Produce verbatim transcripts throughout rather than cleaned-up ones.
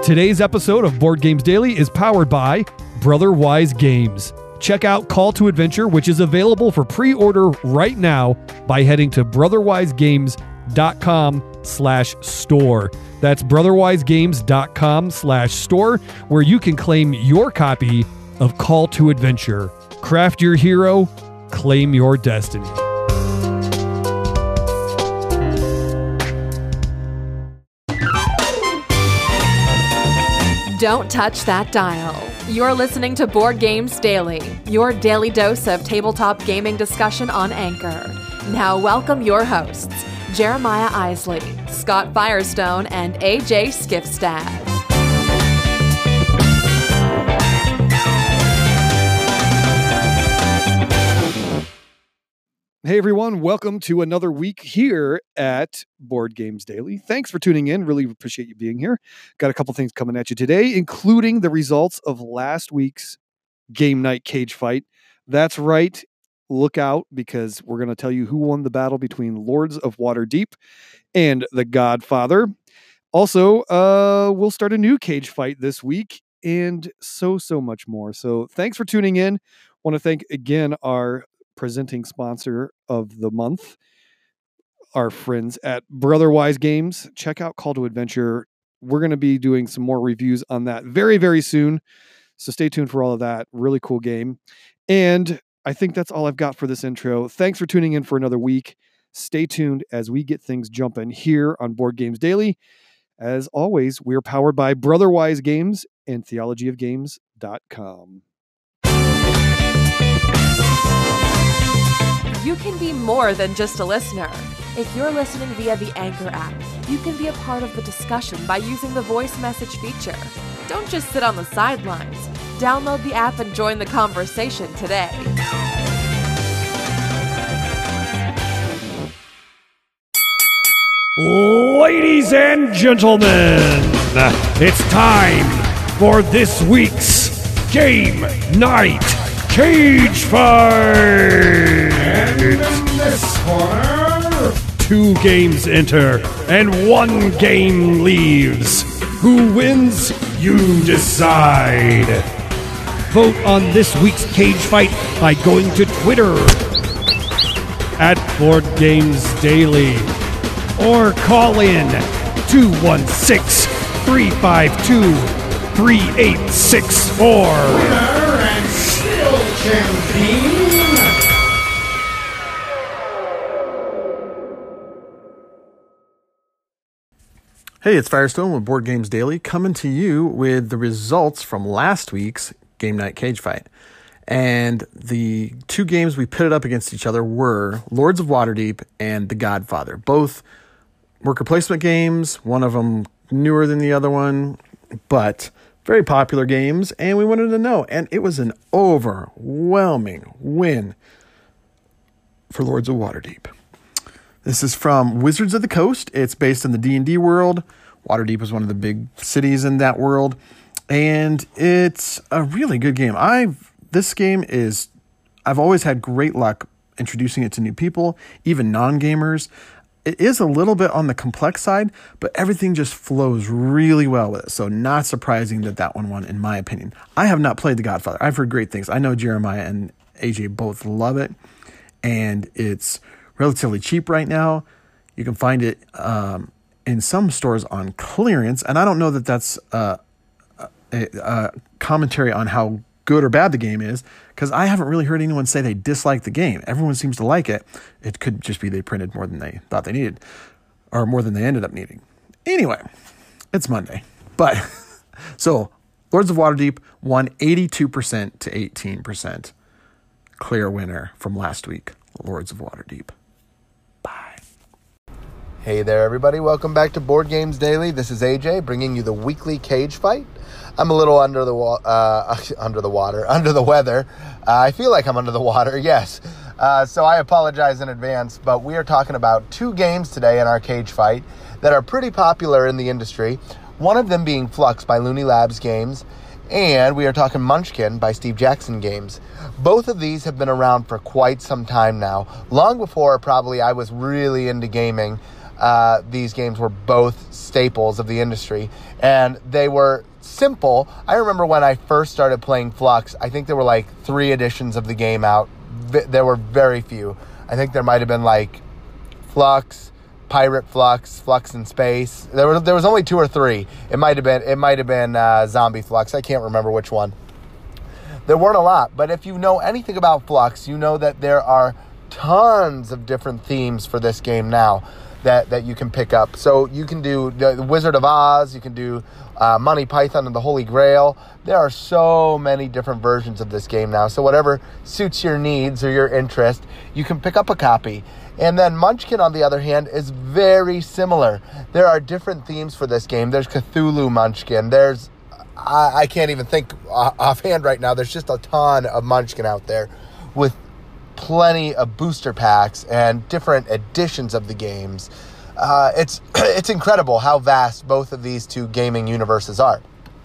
Today's episode of Board Games Daily is powered by Brotherwise Games. Check out Call to Adventure, which is available for pre-order right now by heading to brotherwisegames.com slash store. That's brotherwisegames.com slash store, where you can claim your copy of Call to Adventure. Craft your hero, claim your destiny. Don't touch that dial. You're listening to Board Games Daily, your daily dose of tabletop gaming discussion on Anchor. Now welcome your hosts, Jeremiah Isley, Scott Firestone, and A J Skifstad. Hey everyone, welcome to another week here at Board Games Daily. Thanks for tuning in. Really appreciate you being here. Got a couple things coming at you today, including the results of last week's game night cage fight. That's right. Look out, because we're going to tell you who won the battle between Lords of Waterdeep and The Godfather. Also, uh, we'll start a new cage fight this week and so, so much more. So thanks for tuning in. Want to thank again our presenting sponsor of the month, our friends at Brotherwise Games. Check out Call to Adventure. We're going to be doing some more reviews on that very, very soon. So stay tuned for all of that. Really cool game. And I think that's all I've got for this intro. Thanks for tuning in for another week. Stay tuned as we get things jumping here on Board Games Daily. As always, we're powered by Brotherwise Games and theology of games dot com. You can be more than just a listener. If you're listening via the Anchor app, you can be a part of the discussion by using the voice message feature. Don't just sit on the sidelines. Download the app and join the conversation today. Ladies and gentlemen, it's time for this week's Game Night Cage Fight! And in this corner, two games enter and one game leaves. Who wins? You decide. Vote on this week's cage fight by going to Twitter at Board Games Daily, or call in two one six, three five two, three eight six four. Winner and still champion. Hey, it's Firestone with Board Games Daily, coming to you with the results from last week's Game Night Cage Fight. And the two games we pitted up against each other were Lords of Waterdeep and The Godfather. Both worker placement games, one of them newer than the other one, but very popular games, and we wanted to know. And it was an overwhelming win for Lords of Waterdeep. This is from Wizards of the Coast. It's based in the D and D world. Waterdeep is one of the big cities in that world, and it's a really good game. I've this game is I've always had great luck introducing it to new people, even non-gamers. It is a little bit on the complex side, but everything just flows really well with it. So not surprising that that one won, in my opinion. I have not played The Godfather. I've heard great things. I know Jeremiah and A J both love it, and it's relatively cheap right now. You can find it um, in some stores on clearance, and I don't know that that's uh, a, a commentary on how good or bad the game is, because I haven't really heard anyone say they dislike the game. Everyone seems to like it. It could just be they printed more than they thought they needed, or more than they ended up needing. Anyway, it's Monday. But, so, Lords of Waterdeep won eighty-two percent to eighteen percent. Clear winner from last week, Lords of Waterdeep. Hey there, everybody. Welcome back to Board Games Daily. This is A J bringing you the weekly cage fight. I'm a little under the wa- uh, under the water, under the weather. Uh, I feel like I'm under the water, yes. Uh, so I apologize in advance, but we are talking about two games today in our cage fight that are pretty popular in the industry. One of them being Flux by Looney Labs Games, and we are talking Munchkin by Steve Jackson Games. Both of these have been around for quite some time now, long before probably I was really into gaming. uh, these games were both staples of the industry, and they were simple. I remember when I first started playing Fluxx, I think there were like three editions of the game out. V- there were very few. I think there might have been like Fluxx, Pirate Fluxx, Fluxx in Space. There was there was only two or three. It might have been it might have been uh, Zombie Fluxx. I can't remember which one. There weren't a lot, but if you know anything about Fluxx, you know that there are tons of different themes for this game now that, that you can pick up. So you can do the Wizard of Oz, you can do uh, Monty Python and the Holy Grail. There are so many different versions of this game now. So whatever suits your needs or your interest, you can pick up a copy. And then Munchkin, on the other hand, is very similar. There are different themes for this game. There's Cthulhu Munchkin. There's I, I can't even think offhand right now. There's just a ton of Munchkin out there with plenty of booster packs and different editions of the games. Uh, it's it's incredible how vast both of these two gaming universes are.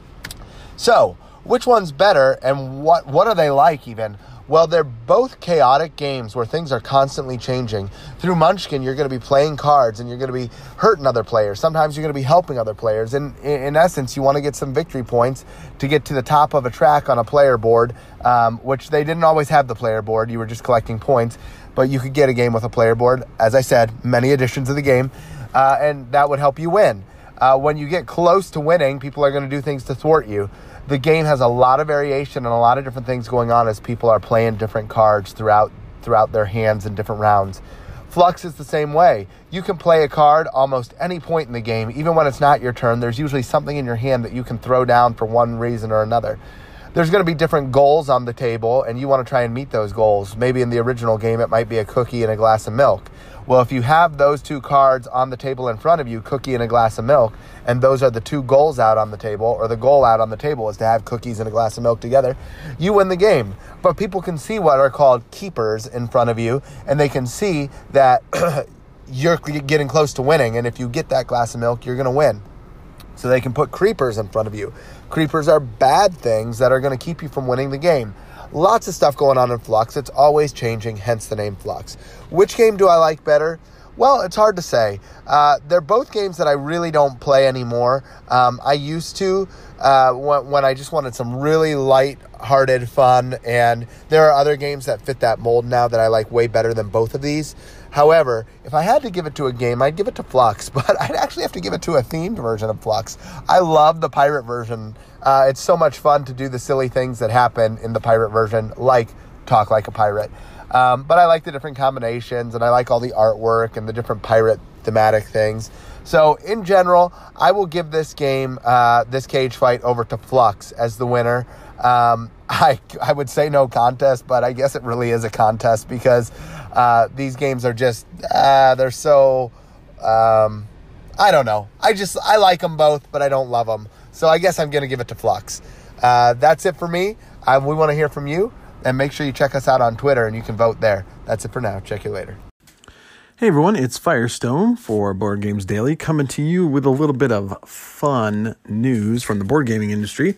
So, which one's better, and what what are they like even? Well, they're both chaotic games where things are constantly changing. Through Munchkin, you're going to be playing cards and you're going to be hurting other players. Sometimes you're going to be helping other players. And in, in essence, you want to get some victory points to get to the top of a track on a player board, um, which they didn't always have the player board. You were just collecting points, but you could get a game with a player board. As I said, many editions of the game, uh, and that would help you win. Uh, when you get close to winning, people are going to do things to thwart you. The game has a lot of variation and a lot of different things going on as people are playing different cards throughout throughout their hands in different rounds. Fluxx is the same way. You can play a card almost any point in the game, even when it's not your turn. There's usually something in your hand that you can throw down for one reason or another. There's going to be different goals on the table, and you want to try and meet those goals. Maybe in the original game, it might be a cookie and a glass of milk. Well, if you have those two cards on the table in front of you, cookie and a glass of milk, and those are the two goals out on the table, or the goal out on the table is to have cookies and a glass of milk together, you win the game. But people can see what are called keepers in front of you, and they can see that you're getting close to winning, and if you get that glass of milk, you're going to win. So they can put creepers in front of you. Creepers are bad things that are going to keep you from winning the game. Lots of stuff going on in Fluxx. It's always changing, hence the name Fluxx. Which game do I like better? Well, it's hard to say. Uh, they're both games that I really don't play anymore. Um, I used to uh, when, when I just wanted some really light-hearted fun, and there are other games that fit that mold now that I like way better than both of these. However, if I had to give it to a game, I'd give it to Fluxx, but I'd actually have to give it to a themed version of Fluxx. I love the pirate version. Uh, it's so much fun to do the silly things that happen in the pirate version, like talk like a pirate. Um, but I like the different combinations, and I like all the artwork and the different pirate thematic things. So in general, I will give this game, uh, this cage fight, over to Fluxx as the winner. Um, I I would say no contest, but I guess it really is a contest because uh, these games are just, uh, they're so, um, I don't know. I just, I like them both, but I don't love them. So I guess I'm going to give it to Fluxx. Uh, that's it for me. Uh, we want to hear from you, and make sure you check us out on Twitter, and you can vote there. That's it for now. Check you later. Hey everyone, it's Firestone for Board Games Daily, coming to you with a little bit of fun news from the board gaming industry.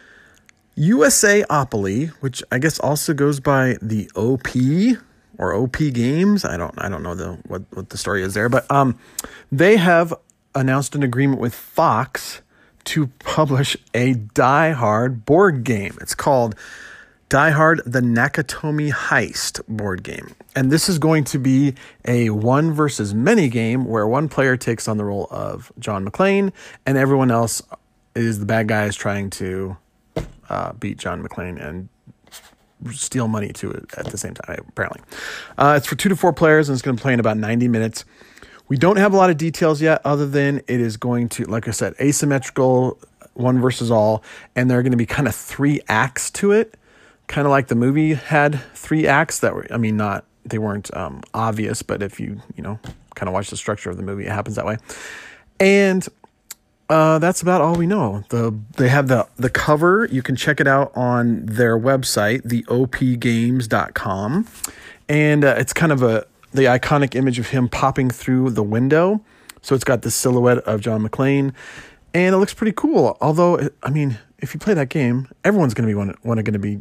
USAopoly, which I guess also goes by the O P or O P Games. I don't I don't know the what, what the story is there, but um they have announced an agreement with Fox to publish a Die Hard board game. It's called Die Hard: The Nakatomi Heist board game. And this is going to be a one versus many game where one player takes on the role of John McClane and everyone else is the bad guys trying to uh, beat John McClane and steal money to it at the same time, apparently. Uh, it's for two to four players and it's going to play in about ninety minutes. We don't have a lot of details yet other than it is going to, like I said, asymmetrical, one versus all, and there are going to be kind of three acts to it. Kind of like the movie had three acts that were, I mean, not, they weren't um, obvious, but if you, you know, kind of watch the structure of the movie, it happens that way. And uh, that's about all we know. The They have the, the cover. You can check it out on their website, the O P games dot com. And uh, it's kind of a, the iconic image of him popping through the window. So it's got the silhouette of John McClane. And it looks pretty cool. Although, I mean, if you play that game, everyone's going to be one, one going to be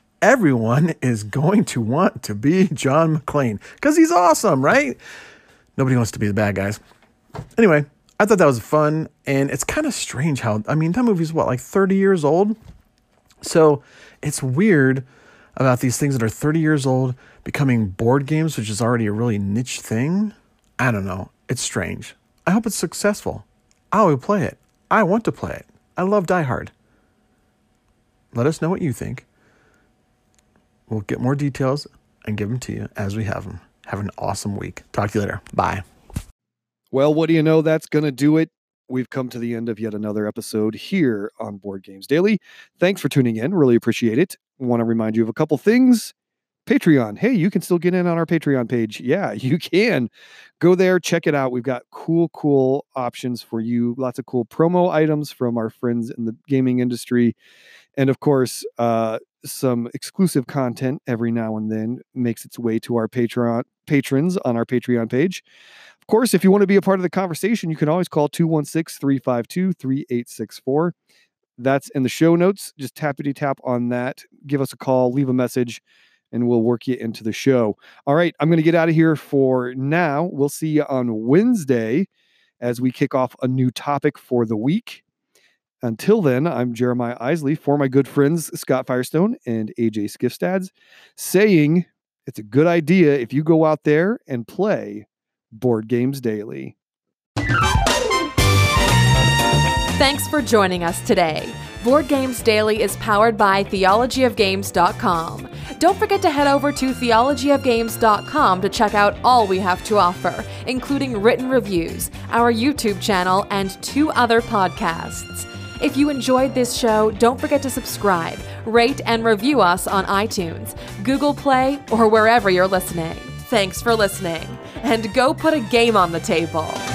Everyone is going to want to be John McClane because he's awesome, right? Nobody wants to be the bad guys. Anyway, I thought that was fun, and it's kind of strange how, I mean, that movie's what, like thirty years old? So it's weird about these things that are thirty years old becoming board games, which is already a really niche thing. I don't know. It's strange. I hope it's successful. I will play it. I want to play it. I love Die Hard. Let us know what you think. We'll get more details and give them to you as we have them. Have an awesome week. Talk to you later. Bye. Well, what do you know? That's going to do it. We've come to the end of yet another episode here on Board Games Daily. Thanks for tuning in. Really appreciate it. Want to remind you of a couple things. Patreon. Hey, you can still get in on our Patreon page. Yeah, you can. Go there, check it out. We've got cool, cool options for you. Lots of cool promo items from our friends in the gaming industry. And of course, uh, some exclusive content every now and then makes its way to our Patreon patrons on our Patreon page. Of course, if you want to be a part of the conversation, you can always call two one six, three five two, three eight six four. That's in the show notes. Just tappity tap on that. Give us a call, leave a message, and we'll work you into the show. All right, I'm going to get out of here for now. We'll see you on Wednesday as we kick off a new topic for the week. Until then, I'm Jeremiah Isley for my good friends Scott Firestone and A J Skifstads, saying it's a good idea if you go out there and play Board Games Daily. Thanks for joining us today. Board Games Daily is powered by theology of games dot com. Don't forget to head over to theology of games dot com to check out all we have to offer, including written reviews, our YouTube channel, and two other podcasts. If you enjoyed this show, don't forget to subscribe, rate, and review us on iTunes, Google Play, or wherever you're listening. Thanks for listening, and go put a game on the table.